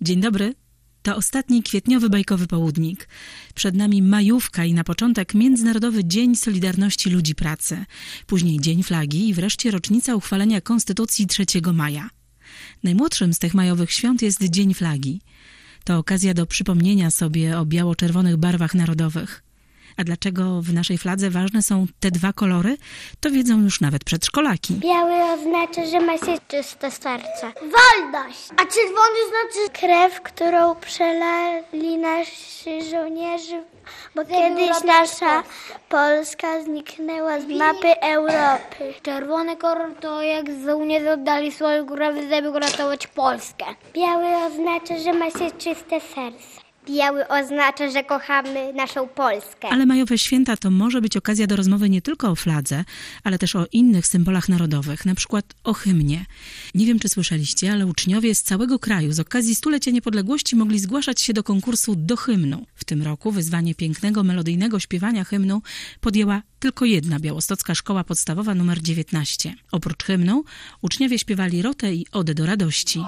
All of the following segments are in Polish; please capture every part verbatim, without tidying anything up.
Dzień dobry. To ostatni kwietniowy bajkowy południk. Przed nami majówka i na początek Międzynarodowy Dzień Solidarności Ludzi Pracy. Później Dzień Flagi i wreszcie rocznica uchwalenia Konstytucji trzeciego maja. Najmłodszym z tych majowych świąt jest Dzień Flagi. To okazja do przypomnienia sobie o biało-czerwonych barwach narodowych. A dlaczego w naszej fladze ważne są te dwa kolory, to wiedzą już nawet przedszkolaki. Biały oznacza, że ma się czyste serce. Wolność! A czerwony znaczy krew, którą przelali nasi żołnierze, bo kiedyś nasza Polska zniknęła z mapy Europy. Czerwony kolor to jak żołnierze oddali swoją krew, żeby uratować Polskę. Biały oznacza, że ma się czyste serce. Biały oznacza, że kochamy naszą Polskę. Ale majowe święta to może być okazja do rozmowy nie tylko o fladze, ale też o innych symbolach narodowych, na przykład o hymnie. Nie wiem, czy słyszeliście, ale uczniowie z całego kraju z okazji stulecia niepodległości mogli zgłaszać się do konkursu do hymnu. W tym roku wyzwanie pięknego, melodyjnego śpiewania hymnu podjęła tylko jedna białostocka szkoła podstawowa nr dziewiętnaście. Oprócz hymnu uczniowie śpiewali rotę i odę do radości.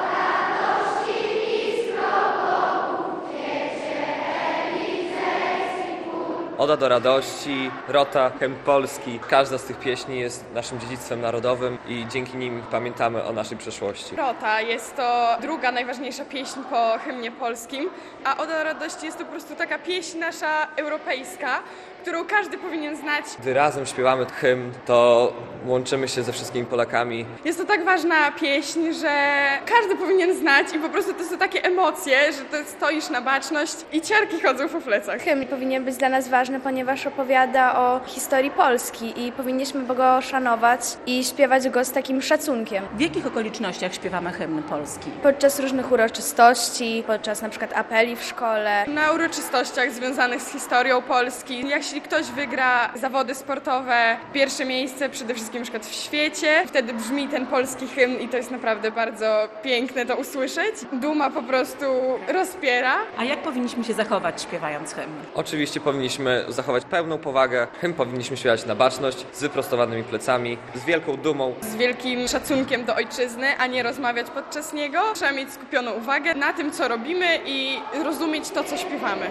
Oda do radości, rota, hymn polski. Każda z tych pieśni jest naszym dziedzictwem narodowym i dzięki nim pamiętamy o naszej przeszłości. Rota jest to druga najważniejsza pieśń po hymnie polskim, a Oda do radości jest to po prostu taka pieśń nasza europejska, którą każdy powinien znać. Gdy razem śpiewamy hymn, to łączymy się ze wszystkimi Polakami. Jest to tak ważna pieśń, że każdy powinien znać i po prostu to są takie emocje, że to stoisz na baczność i ciarki chodzą po plecach. Hymn powinien być dla nas ważny, ponieważ opowiada o historii Polski i powinniśmy go szanować i śpiewać go z takim szacunkiem. W jakich okolicznościach śpiewamy hymn polski? Podczas różnych uroczystości, podczas na przykład apeli w szkole. Na uroczystościach związanych z historią Polski. Jeśli ktoś wygra zawody sportowe, pierwsze miejsce przede wszystkim na przykład w świecie, wtedy brzmi ten polski hymn i to jest naprawdę bardzo piękne to usłyszeć. Duma po prostu rozpiera. A jak powinniśmy się zachować śpiewając hymn? Oczywiście powinniśmy zachować pełną powagę. Hymn powinniśmy śpiewać na baczność, z wyprostowanymi plecami, z wielką dumą. Z wielkim szacunkiem do ojczyzny, a nie rozmawiać podczas niego. Trzeba mieć skupioną uwagę na tym, co robimy i rozumieć to, co śpiewamy.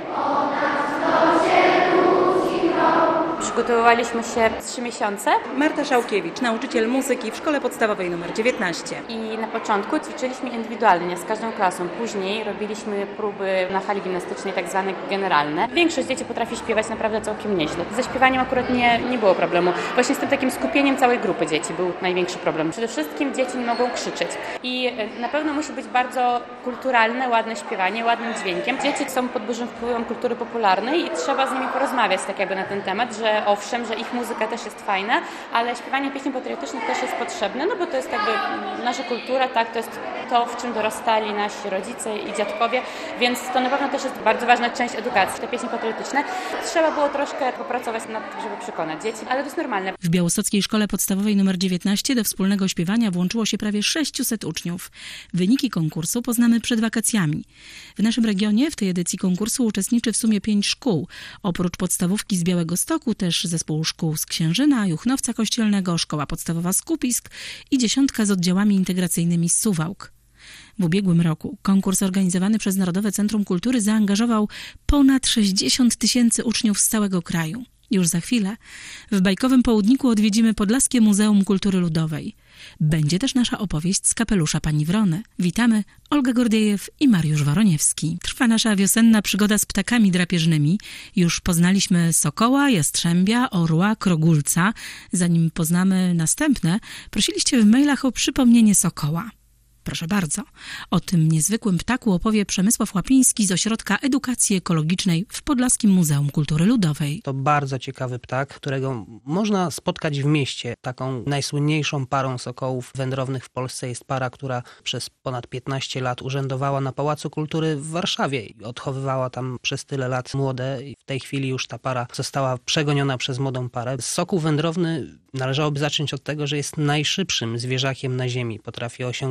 Przygotowywaliśmy się trzy miesiące. Marta Szałkiewicz, nauczyciel muzyki w szkole podstawowej nr dziewiętnaście. I na początku ćwiczyliśmy indywidualnie z każdą klasą. Później robiliśmy próby na hali gimnastycznej, tak zwane generalne. Większość dzieci potrafi śpiewać naprawdę całkiem nieźle. Ze śpiewaniem akurat nie, nie było problemu. Właśnie z tym takim skupieniem całej grupy dzieci był największy problem. Przede wszystkim dzieci nie mogą krzyczeć. I na pewno musi być bardzo kulturalne, ładne śpiewanie, ładnym dźwiękiem. Dzieci są pod dużym wpływem kultury popularnej i trzeba z nimi porozmawiać tak jakby na ten temat, że owszem, że ich muzyka też jest fajna, ale śpiewanie pieśni patriotycznych też jest potrzebne, no bo to jest jakby nasza kultura, tak, to jest to, w czym dorastali nasi rodzice i dziadkowie, więc to na pewno też jest bardzo ważna część edukacji. Te pieśni patriotyczne trzeba było troszkę popracować nad tym, żeby przekonać dzieci, ale to jest normalne. W Białostockiej Szkole Podstawowej nr dziewiętnaście do wspólnego śpiewania włączyło się prawie sześciuset uczniów. Wyniki konkursu poznamy przed wakacjami. W naszym regionie w tej edycji konkursu uczestniczy w sumie pięć szkół. Oprócz podstawówki z Białegostoku też zespół szkół z Księżyna, Juchnowca Kościelnego, Szkoła Podstawowa z Kupisk i dziesiątka z oddziałami integracyjnymi z Suwałk. W ubiegłym roku konkurs organizowany przez Narodowe Centrum Kultury zaangażował ponad sześćdziesiąt tysięcy uczniów z całego kraju. Już za chwilę w bajkowym południku odwiedzimy Podlaskie Muzeum Kultury Ludowej. Będzie też nasza opowieść z kapelusza pani Wrony. Witamy, Olga Gordiejew i Mariusz Woroniewski. Trwa nasza wiosenna przygoda z ptakami drapieżnymi. Już poznaliśmy sokoła, jastrzębia, orła, krogulca. Zanim poznamy następne, prosiliście w mailach o przypomnienie sokoła. Proszę bardzo. O tym niezwykłym ptaku opowie Przemysław Łapiński z Ośrodka Edukacji Ekologicznej w Podlaskim Muzeum Kultury Ludowej. To bardzo ciekawy ptak, którego można spotkać w mieście. Taką najsłynniejszą parą sokołów wędrownych w Polsce jest para, która przez ponad piętnaście lat urzędowała na Pałacu Kultury w Warszawie i odchowywała tam przez tyle lat młode. I w tej chwili już ta para została przegoniona przez młodą parę. Sokół wędrowny należałoby zacząć od tego, że jest najszybszym zwierzakiem na ziemi. Potrafi osiągać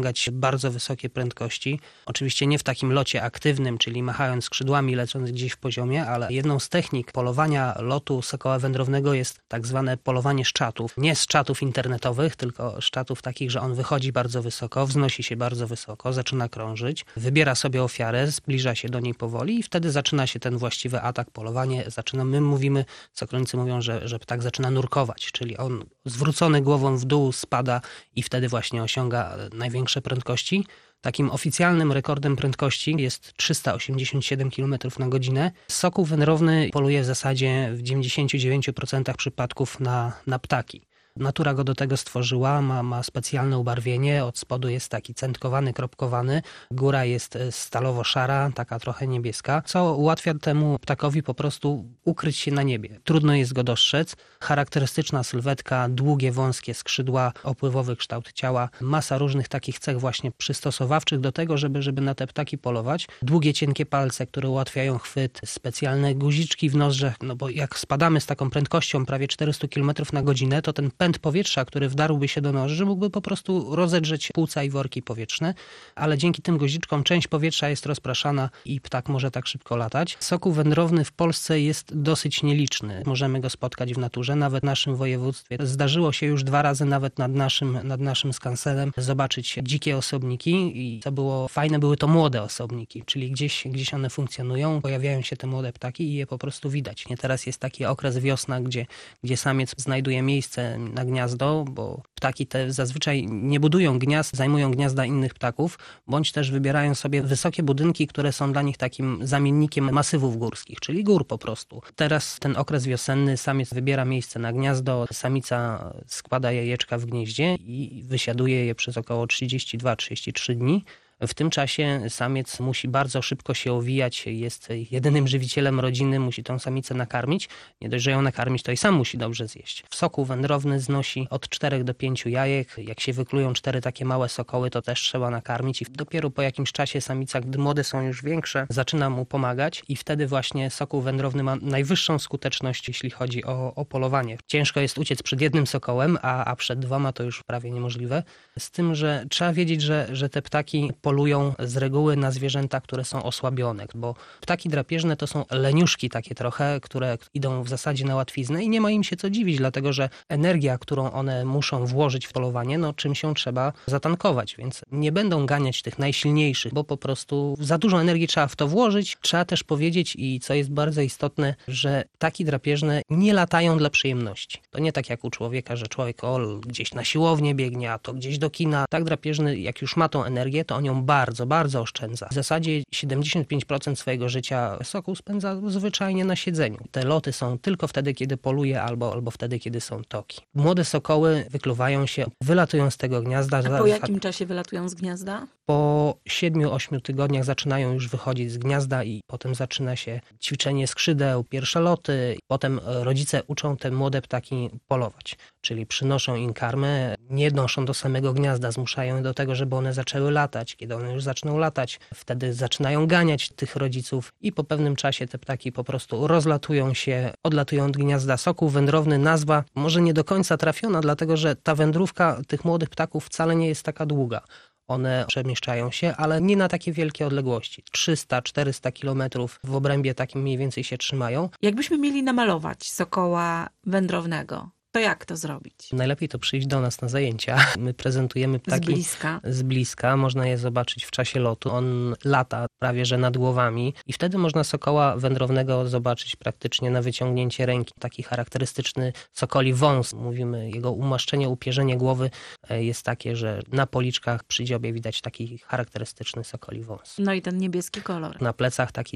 bardzo wysokie prędkości. Oczywiście nie w takim locie aktywnym, czyli machając skrzydłami, lecąc gdzieś w poziomie, ale jedną z technik polowania lotu sokoła wędrownego jest tak zwane polowanie z czatów. Nie z czatów internetowych, tylko z czatów takich, że on wychodzi bardzo wysoko, wznosi się bardzo wysoko, zaczyna krążyć, wybiera sobie ofiarę, zbliża się do niej powoli i wtedy zaczyna się ten właściwy atak, polowanie. Zaczyna, my mówimy, sokolnicy mówią, że, że ptak zaczyna nurkować, czyli on zwrócony głową w dół spada i wtedy właśnie osiąga największe prędkości. Takim oficjalnym rekordem prędkości jest trzysta osiemdziesiąt siedem kilometrów na godzinę. Sokół wędrowny poluje w zasadzie w dziewięćdziesiąt dziewięć procent przypadków na, na ptaki. Natura go do tego stworzyła, ma, ma specjalne ubarwienie, od spodu jest taki centkowany, kropkowany, góra jest stalowo-szara, taka trochę niebieska, co ułatwia temu ptakowi po prostu ukryć się na niebie. Trudno jest go dostrzec. Charakterystyczna sylwetka, długie, wąskie skrzydła, opływowy kształt ciała, masa różnych takich cech właśnie przystosowawczych do tego, żeby, żeby na te ptaki polować. Długie, cienkie palce, które ułatwiają chwyt, specjalne guziczki w nozdrzach, no bo jak spadamy z taką prędkością prawie czterysta kilometrów na godzinę, to ten pęd powietrza, który wdarłby się do noży, mógłby po prostu rozedrzeć płuca i worki powietrzne, ale dzięki tym guziczkom część powietrza jest rozpraszana i ptak może tak szybko latać. Sokół wędrowny w Polsce jest dosyć nieliczny. Możemy go spotkać w naturze, nawet w naszym województwie. Zdarzyło się już dwa razy nawet nad naszym, nad naszym skansenem zobaczyć dzikie osobniki i co było fajne, były to młode osobniki, czyli gdzieś, gdzieś one funkcjonują, pojawiają się te młode ptaki i je po prostu widać. Nie, teraz jest taki okres wiosna, gdzie, gdzie samiec znajduje miejsce na gniazdo, bo ptaki te zazwyczaj nie budują gniazd, zajmują gniazda innych ptaków, bądź też wybierają sobie wysokie budynki, które są dla nich takim zamiennikiem masywów górskich, czyli gór po prostu. Teraz ten okres wiosenny, samiec wybiera miejsce na gniazdo, samica składa jajeczka w gnieździe i wysiaduje je przez około trzydzieści dwa trzydzieści trzy dni. W tym czasie samiec musi bardzo szybko się owijać, jest jedynym żywicielem rodziny, musi tą samicę nakarmić. Nie dość, że ją nakarmić, to i sam musi dobrze zjeść. Sokół wędrowny znosi od czterech do pięciu jajek. Jak się wyklują cztery takie małe sokoły, to też trzeba nakarmić i dopiero po jakimś czasie samica, gdy młode są już większe, zaczyna mu pomagać i wtedy właśnie sokół wędrowny ma najwyższą skuteczność, jeśli chodzi o, o polowanie. Ciężko jest uciec przed jednym sokołem, a, a przed dwoma to już prawie niemożliwe. Z tym, że trzeba wiedzieć, że, że te ptaki polują z reguły na zwierzęta, które są osłabione, bo ptaki drapieżne to są leniuszki takie trochę, które idą w zasadzie na łatwiznę i nie ma im się co dziwić, dlatego że energia, którą one muszą włożyć w polowanie, no czym się trzeba zatankować, więc nie będą ganiać tych najsilniejszych, bo po prostu za dużo energii trzeba w to włożyć. Trzeba też powiedzieć, i co jest bardzo istotne, że ptaki drapieżne nie latają dla przyjemności. To nie tak jak u człowieka, że człowiek o, gdzieś na siłownię biegnie, a to gdzieś do kina. Ptak drapieżny, jak już ma tą energię, to on ją bardzo, bardzo oszczędza. W zasadzie siedemdziesiąt pięć procent swojego życia sokół spędza zwyczajnie na siedzeniu. Te loty są tylko wtedy, kiedy poluje, albo, albo wtedy, kiedy są toki. Młode sokoły wykluwają się, wylatują z tego gniazda. A po jakim czasie wylatują z gniazda? Po siedmiu, ośmiu tygodniach zaczynają już wychodzić z gniazda i potem zaczyna się ćwiczenie skrzydeł, pierwsze loty. Potem rodzice uczą te młode ptaki polować, czyli przynoszą im karmę, nie noszą do samego gniazda, zmuszają je do tego, żeby one zaczęły latać. Kiedy one już zaczną latać, wtedy zaczynają ganiać tych rodziców i po pewnym czasie te ptaki po prostu rozlatują się, odlatują od gniazda. Sokół wędrowny, nazwa może nie do końca trafiona, dlatego że ta wędrówka tych młodych ptaków wcale nie jest taka długa. One przemieszczają się, ale nie na takie wielkie odległości. trzysta czterysta kilometrów w obrębie takim mniej więcej się trzymają. Jakbyśmy mieli namalować sokoła wędrownego, to jak to zrobić? Najlepiej to przyjść do nas na zajęcia. My prezentujemy ptaki z bliska. Z bliska. Można je zobaczyć w czasie lotu. On lata prawie że nad głowami i wtedy można sokoła wędrownego zobaczyć praktycznie na wyciągnięcie ręki. Taki charakterystyczny sokoli wąs. Mówimy, jego umaszczenie, upierzenie głowy jest takie, że na policzkach przy dziobie widać taki charakterystyczny sokoli wąs. No i ten niebieski kolor. Na plecach taki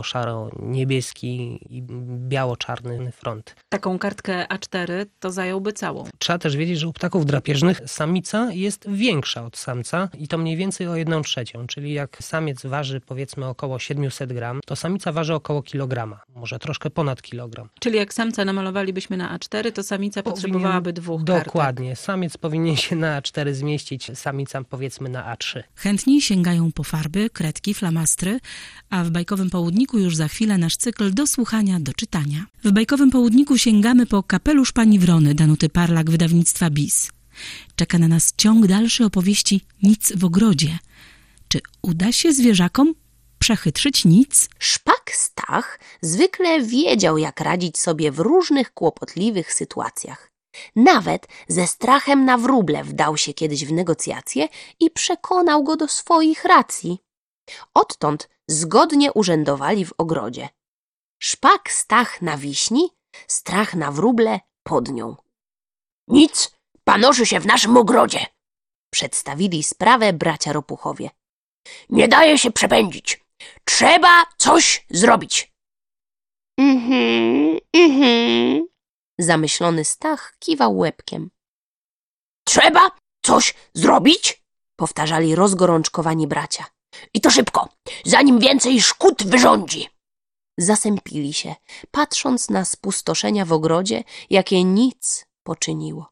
stalowo-szaro-niebieski i biało-czarny front. Taką kartkę A cztery to zająłby całą. Trzeba też wiedzieć, że u ptaków drapieżnych samica jest większa od samca i to mniej więcej o jedną trzecią, czyli jak samiec waży powiedzmy około siedemset gram, to samica waży około kilograma, może troszkę ponad kilogram. Czyli jak samca namalowalibyśmy na A cztery, to samica Powinien... potrzebowałaby dwóch kartek. Dokładnie. Samiec powinien się na A cztery zmieścić, samica powiedzmy na A trzy. Chętni sięgają po farby, kredki, flamastry, a w Bajkowym Południku już za chwilę nasz cykl do słuchania, do czytania. W Bajkowym Południku sięgamy po Kapelusz Pani Wrony Danuty Parlak wydawnictwa B I S. Czeka na nas ciąg dalszy opowieści Nic w ogrodzie. Czy uda się zwierzakom przechytrzyć nic? Szpak Stach zwykle wiedział, jak radzić sobie w różnych kłopotliwych sytuacjach. Nawet ze strachem na wróble wdał się kiedyś w negocjacje i przekonał go do swoich racji. Odtąd zgodnie urzędowali w ogrodzie. Szpak Stach na wiśni, strach na wróble pod nią. Nic panoszy się w naszym ogrodzie, przedstawili sprawę bracia Ropuchowie. Nie daje się przepędzić. Trzeba coś zrobić. Mhm, mhm. Zamyślony Stach kiwał łebkiem. Trzeba coś zrobić? Powtarzali rozgorączkowani bracia. I to szybko, zanim więcej szkód wyrządzi. Zasępili się, patrząc na spustoszenia w ogrodzie, jakie nic poczyniło.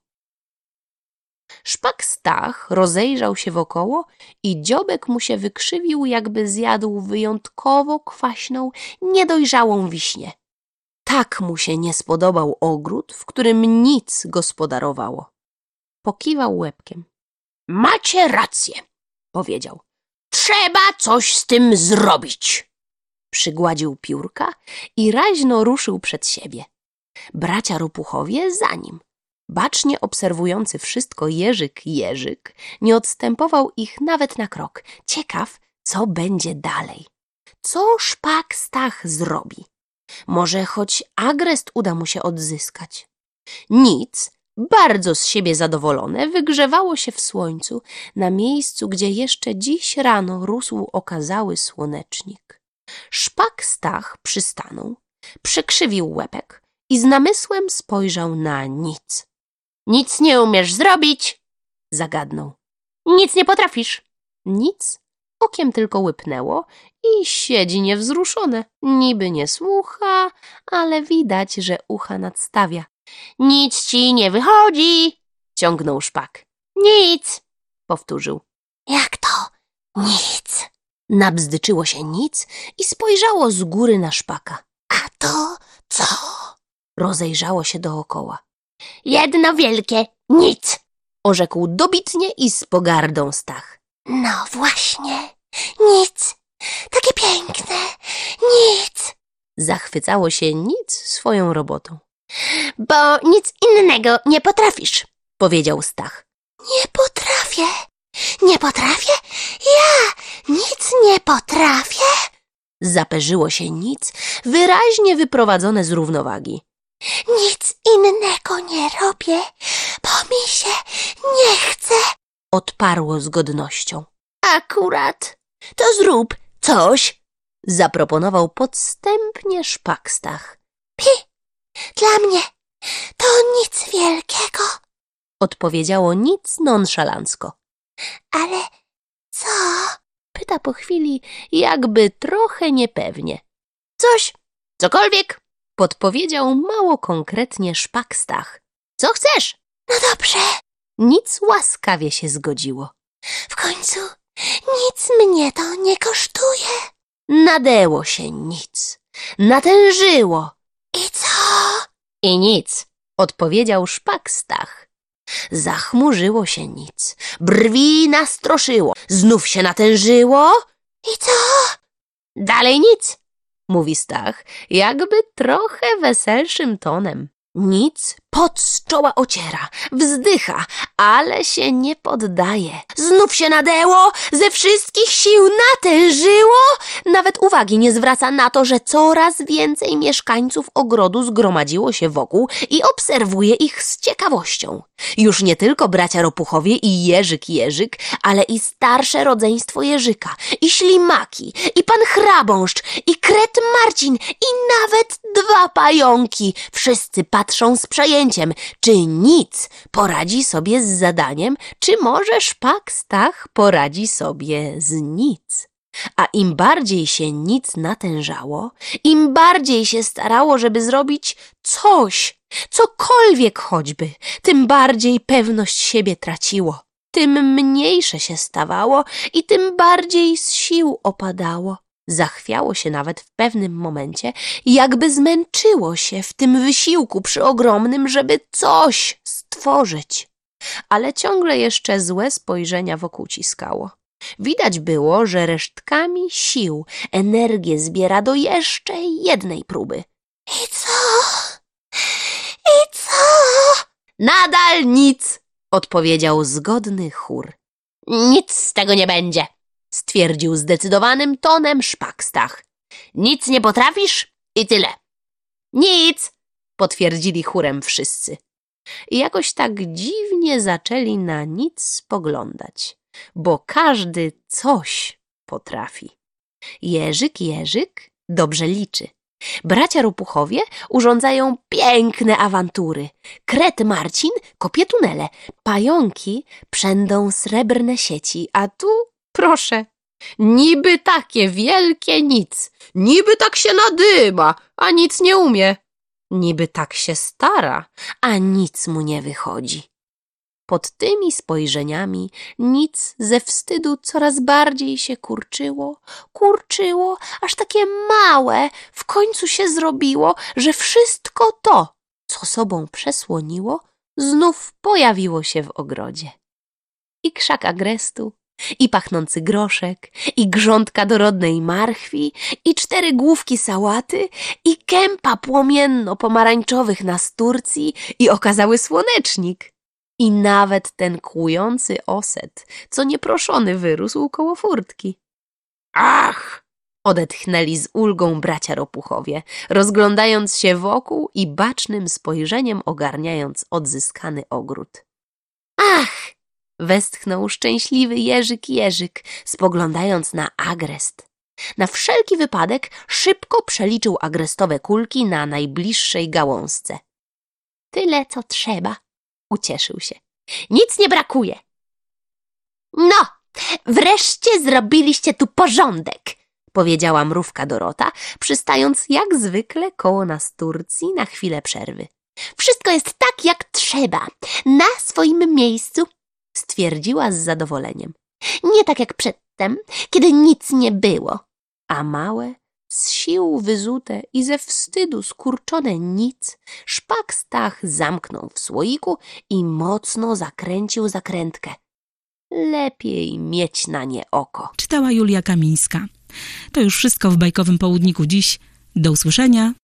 Szpak Stach rozejrzał się wokoło i dziobek mu się wykrzywił, jakby zjadł wyjątkowo kwaśną, niedojrzałą wiśnię. Tak mu się nie spodobał ogród, w którym nic gospodarowało. Pokiwał łebkiem. Macie rację, powiedział. Trzeba coś z tym zrobić. Przygładził piórka i raźno ruszył przed siebie. Bracia Ropuchowie za nim. Bacznie obserwujący wszystko Jerzyk Jerzyk nie odstępował ich nawet na krok. Ciekaw, co będzie dalej. Co Szpak Stach zrobi? Może choć agrest uda mu się odzyskać. Nic, bardzo z siebie zadowolone, wygrzewało się w słońcu na miejscu, gdzie jeszcze dziś rano rósł okazały słonecznik. Szpak Stach przystanął, przekrzywił łebek i z namysłem spojrzał na Nic. Nic nie umiesz zrobić, zagadnął. Nic nie potrafisz. Nic okiem tylko łypnęło i siedzi niewzruszone. Niby nie słucha, ale widać, że ucha nadstawia. Nic ci nie wychodzi, ciągnął Szpak. Nic, powtórzył. Jak to nic? Nabzdyczyło się Nic i spojrzało z góry na Szpaka. A to co? Rozejrzało się dookoła. Jedno wielkie nic, orzekł dobitnie i z pogardą Stach. No właśnie, nic, takie piękne, nic. Zachwycało się Nic swoją robotą. Bo nic innego nie potrafisz, powiedział Stach. Nie potrafię, nie potrafię, ja nic nie potrafię. Zaperzyło się Nic, wyraźnie wyprowadzone z równowagi. Nic innego nie robię, bo mi się nie chce, odparło z godnością. Akurat, to zrób coś, zaproponował podstępnie Szpak Stach. Pi, dla mnie to nic wielkiego, odpowiedziało Nic nonszalancko. Ale co? Pyta po chwili, jakby trochę niepewnie. Coś, cokolwiek, podpowiedział mało konkretnie Szpak Stach. Co chcesz? No dobrze. Nic łaskawie się zgodziło. W końcu nic mnie to nie kosztuje. Nadęło się Nic. Natężyło. I co? I nic, odpowiedział Szpak Stach. Zachmurzyło się Nic. Brwi nastroszyło. Znów się natężyło. I co? Dalej nic, mówi Stach, jakby trochę weselszym tonem. Nic pot z czoła ociera, wzdycha, ale się nie poddaje. Znów się nadęło, ze wszystkich sił natężyło. Nawet uwagi nie zwraca na to, że coraz więcej mieszkańców ogrodu zgromadziło się wokół i obserwuje ich z ciekawością. Już nie tylko bracia Ropuchowie i Jerzyk Jerzyk, ale i starsze rodzeństwo Jerzyka, i ślimaki, i pan Chrabąszcz, i kret Marcin, i nawet dwa pająki. Wszyscy patrzą z przejęciem, czy Nic poradzi sobie z zadaniem, czy może Szpak Stach poradzi sobie z Nic. A im bardziej się Nic natężało, im bardziej się starało, żeby zrobić coś, cokolwiek choćby, tym bardziej pewność siebie traciło, tym mniejsze się stawało i tym bardziej z sił opadało. Zachwiało się nawet w pewnym momencie, jakby zmęczyło się w tym wysiłku przyogromnym, żeby coś stworzyć. ale ciągle jeszcze złe spojrzenia wokół ciskało. Widać było, że resztkami sił energię zbiera do jeszcze jednej próby. I co? I co? Nadal nic, odpowiedział zgodny chór. Nic z tego nie będzie, stwierdził zdecydowanym tonem Szpakstach. Nic nie potrafisz i tyle. Nic, potwierdzili chórem wszyscy. I jakoś tak dziwnie zaczęli na nic spoglądać, bo każdy coś potrafi. Jerzyk, Jerzyk dobrze liczy. Bracia Ropuchowie urządzają piękne awantury. Kret Marcin kopie tunele, pająki przędą srebrne sieci, a tu, proszę, niby takie wielkie nic, niby tak się nadyma, a nic nie umie. Niby tak się stara, a nic mu nie wychodzi. Pod tymi spojrzeniami nic ze wstydu coraz bardziej się kurczyło, kurczyło, aż takie małe w końcu się zrobiło, że wszystko to, co sobą przesłoniło, znów pojawiło się w ogrodzie. I krzak agrestu, i pachnący groszek, i grządka dorodnej marchwi, i cztery główki sałaty, i kępa płomienno-pomarańczowych nasturcji, i okazały słonecznik. I nawet ten kłujący oset, co nieproszony wyrósł koło furtki. Ach! Odetchnęli z ulgą bracia Ropuchowie, rozglądając się wokół i bacznym spojrzeniem ogarniając odzyskany ogród. Ach! Westchnął szczęśliwy Jerzyk Jerzyk, spoglądając na agrest. Na wszelki wypadek szybko przeliczył agrestowe kulki na najbliższej gałązce. Tyle, co trzeba, ucieszył się. Nic nie brakuje. No, wreszcie zrobiliście tu porządek, powiedziała mrówka Dorota, przystając jak zwykle koło nasturcji na chwilę przerwy. Wszystko jest tak, jak trzeba, na swoim miejscu, stwierdziła z zadowoleniem. Nie tak jak przedtem, kiedy nic nie było. A małe, z sił wyzute i ze wstydu skurczone nic, Szpakstach zamknął w słoiku i mocno zakręcił zakrętkę. Lepiej mieć na nie oko. Czytała Julia Kamińska. To już wszystko w bajkowym południku dziś. Do usłyszenia.